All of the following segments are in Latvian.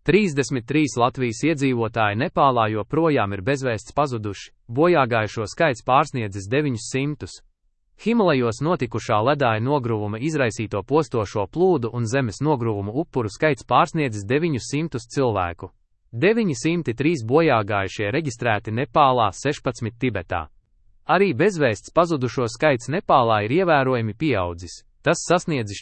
33 Latvijas iedzīvotāji Nepālā joprojām ir bezvēsts pazuduši, bojāgājušo skaits pārsniedzis 900. Himalajos notikušā ledāja nogruvuma izraisīto postošo plūdu un zemes nogruvuma upuru skaits pārsniedzis 900 cilvēku. 903 bojāgājušie reģistrēti Nepālā, 16 Tibetā. Arī bezvēsts pazudušo skaits Nepālā ir ievērojami pieaudzis. Tas sasniedzis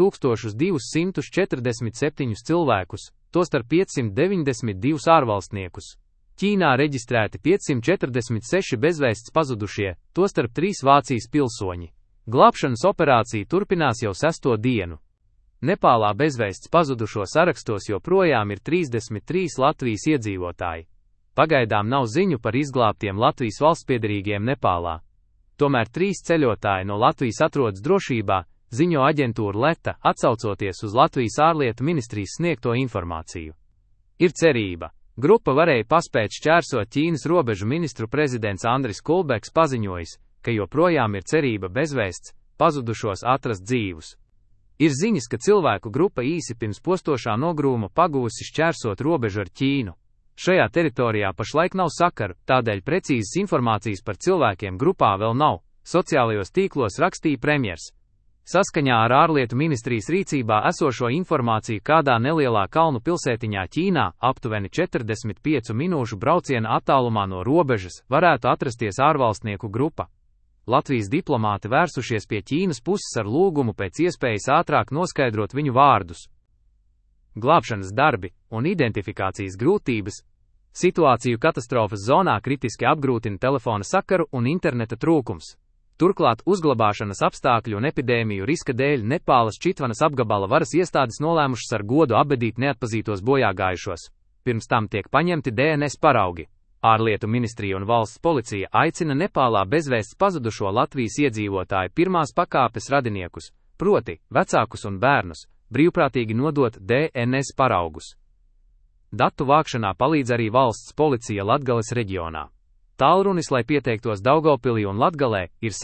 4247 cilvēkus, tostarp 592 ārvalstniekus. Ķīnā reģistrēti 546 bezvēsts pazudušie, tostarp 3 Vācijas pilsoņi. Glābšanas operācija turpinās jau 6. dienu. Nepālā bezvēsts pazudušo sarakstos joprojām ir 33 Latvijas iedzīvotāji. Pagaidām nav ziņu par izglābtiem Latvijas valstspiederīgiem Nepālā. Tomēr 3 ceļotāji no Latvijas atrodas drošībā, ziņo aģentūra Leta, atsaucoties uz Latvijas ārlietu ministrijas sniegto informāciju. Ir cerība. Grupa varēja paspēt šķērsot Ķīnas robežu. Ministru prezidents Andris Kulbeks paziņojis, ka joprojām ir cerība bezvēsts pazudušos atrast dzīvus. Ir ziņas, ka cilvēku grupa īsi pirms postošā nogrūma pagūsi šķērsot robežu ar Ķīnu. Šajā teritorijā pašlaik nav sakaru, tādēļ precīzas informācijas par cilvēkiem grupā vēl nav, sociālajos tīklos rakstīja premjers. Saskaņā ar ārlietu ministrijas rīcībā esošo informāciju kādā nelielā kalnu pilsētiņā Ķīnā, aptuveni 45 minūšu brauciena attālumā no robežas, varētu atrasties ārvalstnieku grupa. Latvijas diplomāti vērsušies pie Ķīnas puses ar lūgumu pēc iespējas ātrāk noskaidrot viņu vārdus. Glābšanas darbi un identifikācijas grūtības. Situāciju katastrofas zonā kritiski apgrūtina telefona sakaru un interneta trūkums. Turklāt uzglabāšanas apstākļu un epidēmiju riska dēļ Nepālas Čitvanas apgabala varas iestādes nolēmušas ar godu apbedīt neatpazītos bojāgājušos. Pirms tam tiek paņemti DNS paraugi. Ārlietu ministrija un valsts policija aicina Nepālā bezvēsts pazudušo Latvijas iedzīvotāju pirmās pakāpes radiniekus, proti vecākus un bērnus, brīvprātīgi nodot DNS paraugus. Datu vākšanā palīdz arī valsts policija Latgales reģionā. Tālrunis, lai pieteiktos Daugavpilī un Latgalē, ir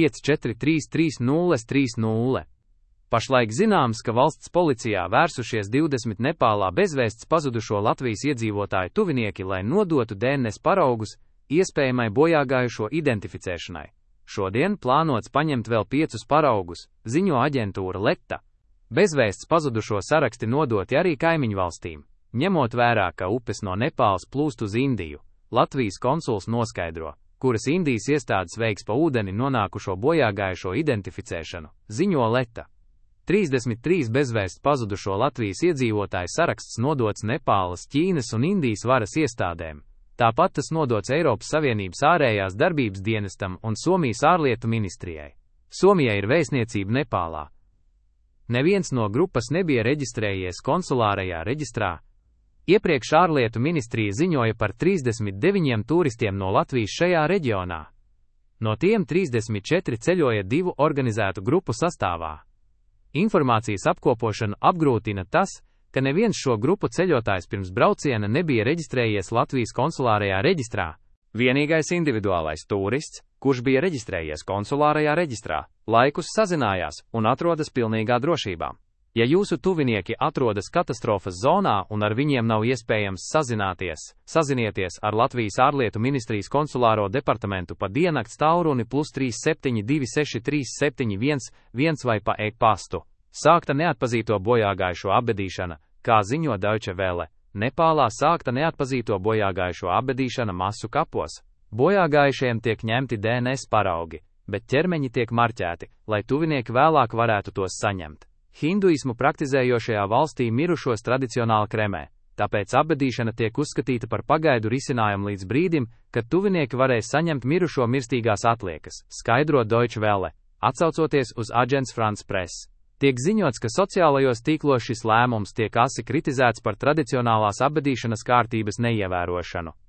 65433030. Pašlaik zināms, ka valsts policijā vērsušies 20 Nepālā bezvēsts pazudušo Latvijas iedzīvotāju tuvinieki, lai nodotu DNS paraugus iespējamai bojāgājušo identificēšanai. Šodien plānots paņemt vēl 5 paraugus, ziņo aģentūra Leta. Bezvēsts pazudušo saraksti nodoti arī kaimiņu valstīm. Ņemot vērā, ka upes no Nepālas plūst uz Indiju, Latvijas konsuls noskaidro, kuras Indijas iestādes veiks pa ūdeni nonākušo bojāgājušo identificēšanu, ziņo Leta. 33 bezvēsts pazudušo Latvijas iedzīvotāju saraksts nodots Nepālas, Ķīnas un Indijas varas iestādēm. Tāpat tas nodots Eiropas Savienības ārējās darbības dienestam un Somijas ārlietu ministrijai. Somijai ir vēstniecība Nepālā. Neviens no grupas nebija reģistrējies konsulārajā reģistrā. Iepriekš ārlietu ministrija ziņoja par 39 turistiem no Latvijas šajā reģionā. No tiem 34 ceļoja 2 organizētu grupu sastāvā. Informācijas apkopošanu apgrūtina tas, ka neviens šo grupu ceļotājs pirms brauciena nebija reģistrējies Latvijas konsulārajā reģistrā. Vienīgais individuālais turists, kurš bija reģistrējies konsulārajā reģistrā, laikus sazinājās un atrodas pilnīgā drošībā. Ja jūsu tuvinieki atrodas katastrofas zonā un ar viņiem nav iespējams sazinieties ar Latvijas ārlietu ministrijas konsulāro departamentu pa diennakts tālruni +37 263 711 vai pa e-pastu. Sākta neatpazīto bojāgājušo apbedīšana, kā ziņo Deutsche Welle. Nepālā sākta neatpazīto bojāgājušo apbedīšana masu kapos. Bojāgājušiem tiek ņemti DNS paraugi, bet ķermeņi tiek marķēti, lai tuvinieki vēlāk varētu tos saņemt. Hinduismu praktizējošajā valstī mirušos tradicionāli kremē, tāpēc apbedīšana tiek uzskatīta par pagaidu risinājumu līdz brīdim, kad tuvinieki varēs saņemt mirušo mirstīgās atliekas, skaidro Deutsche Welle, atsaucoties uz Agence France Presse. Tiek ziņots, ka sociālajos tīklos šis lēmums tiek asi kritizēts par tradicionālās apbedīšanas kārtības neievērošanu.